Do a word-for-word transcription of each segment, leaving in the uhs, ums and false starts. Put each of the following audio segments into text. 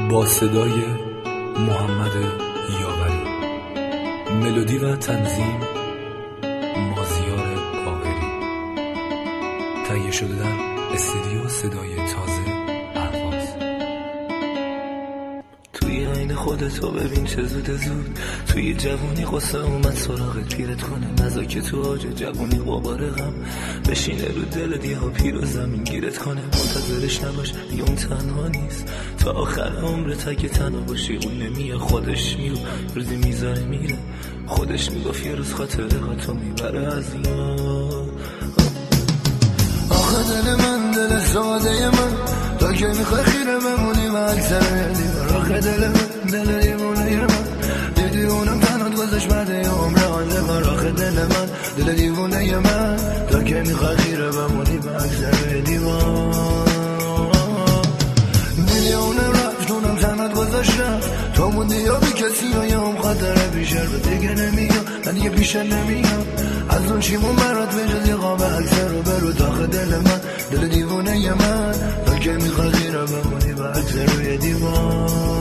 با صدای محمد یاوری، ملودی و تنظیم مازیار باقری، تهیه شده در استودیو صدای تازه اهواز. توی عین خودتو ببین چه زود زود، توی جوونی قصه اومد سراغت پیرت کنه، نزا که تو آج جوونی غبار غم بشینه رو دل دیها پیر و زمین گیرت کنه. منتظرش نباش دیگه اون تنها نیست، تا آخر عمرت اگه تنها باشی اون نمیه، خودش میرو روزی میذاره میره، خودش میگفت یه روز خاطره ها تو میبره از یاد. آخه دل من دل ساده من، تا که میخوای خیره بمونی و اکثر دیوار. آخه دل من دل دیوونه من، دیدی اونم تنات گذاشت بعد عمر آنده من. آخه دل من دل دیوونه من، تا که میخوای خیره بمونی و اکثر دیوار. دیدی اونم رفت اونم تنات گذاشت رفت، تو موندی یا بی کسی و یا هم خاطره بیشتر به دیگه نمیام، من دیگه پیشه نمیام از اون چیمون برات بجز یه قاب اکثر رو برو. داخل دل من دل دیوونه من، تا که میخوای خیره بمونی و اکثر روی دیوان.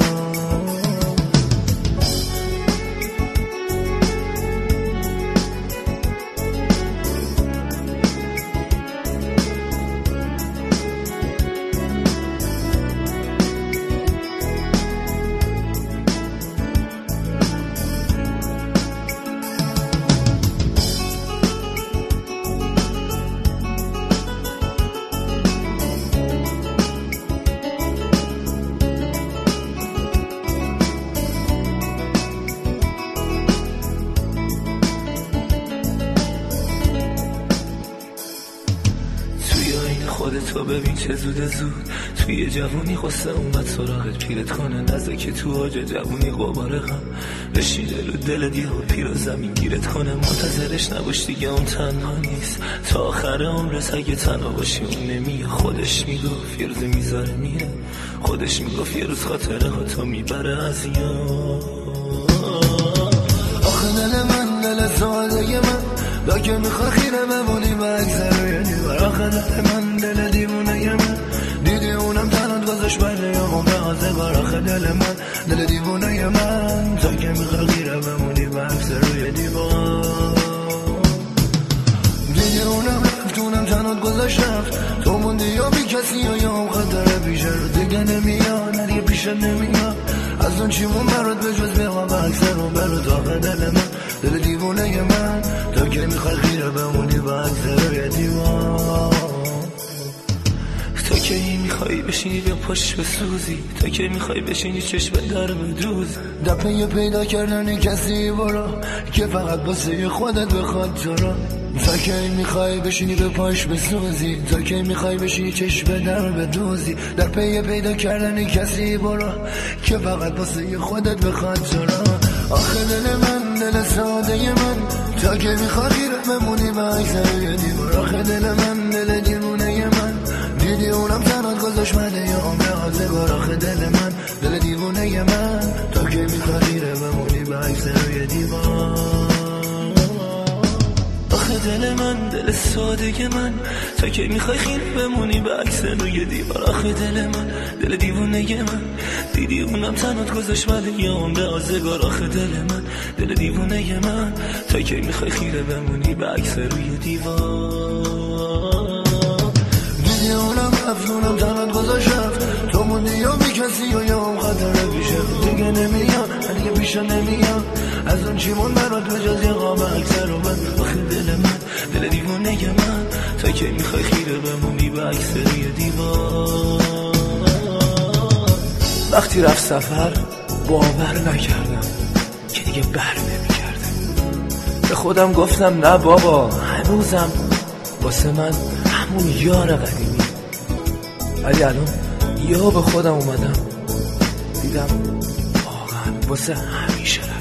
خودتو ببین چه زود زود، توی جوونی قصه اومد سراغت پیرت کنه، نزا که تو آج جوونی غبار غم بشینه رو دل دیها پیر و زمین گیرت کنه. منتظرش نباش دیگه اون تنها نیست، تا آخر عمرت اگه تنها باشی اون نمیه، خودش میگفت یه روز میذاره میره، خودش میگفت یه روز خاطره ها تو میبره از یاد. آخه دل من دل ساده من، دا که میخواه خیره بمونی و اکثر روی دیوار. آخه دل من دل دیوونه من، دیدی اونم تنات گذاشت بره یا عمر آزگار. آخه دل من دل دیوونه من، تا که میخواه خیره بمونی و اکثر روی دیوار. دیدی اونم رفت اونم تنات گذاشت رفت، تو موندی یا بی کسی یا یا هم خاطره بیشه رو دیگه نمیاد، نه دیگه پیشه نمیاد از اون چیمون برات بجز بیقا و اکثر رو برو. داخل دل من دل دیوونه من، تا که میخوای خیره بمونی و اکثر روی دیوار. تا که این میخوایی بشینی به پاش بسوزی، تا که میخوایی بشینی چشم در بدوز، دپه پیدا کردن کسی برو که فقط واسه خودت بخواد تو رو. تا که میخوای بشینی به پاش بسوزی، تا که میخوای بشینی چشم در بدوزی، در پی پیدا کردن کسی برو که فقط واسه خودت بخواد تو رو. آخه دل من دل ساده من، تا که میخوای خیره بمونی و اکثر روی دیوار. آخه دل من دل دیوونه من، دیدی اونم تنات گذاشت بده یا عمر آزگار. آخه دل من دل دیوونه من، تا که میخوای خیره بمونی و اکثر روی دیوار. آخه دل من دل ساده من، تا که میخوای خیره بمونی به اکثر روی دیوار. آخه دل من دل دیوونه من، دیدی اونم تنات گذاشت بده یا عمر آزگار. آخه دل من دل دیوونه من، تا که میخوای خیره بمونی به اکثر روی دیوار. دیدی اونم رفت اونم تنات گذاشت رفت، تو موندی یا بی کسی یا یا هم خاطره بیشه دیگه نمیاد، نه دیگه پیشه نمیاد از اون چیمون برات بجز یه قاب اکثر رو من. آخه دل من دل دیوونه من، تا که میخوای خیره بمونی به اکثر روی دیوار. وقتی رفت سفر باور نکردم که دیگه بر نمیگرده، به خودم گفتم نه بابا هنوزم واسه من همون یار قدیمی. ولی الان یا به خودم اومدم دیدم واقعا واسه همیشه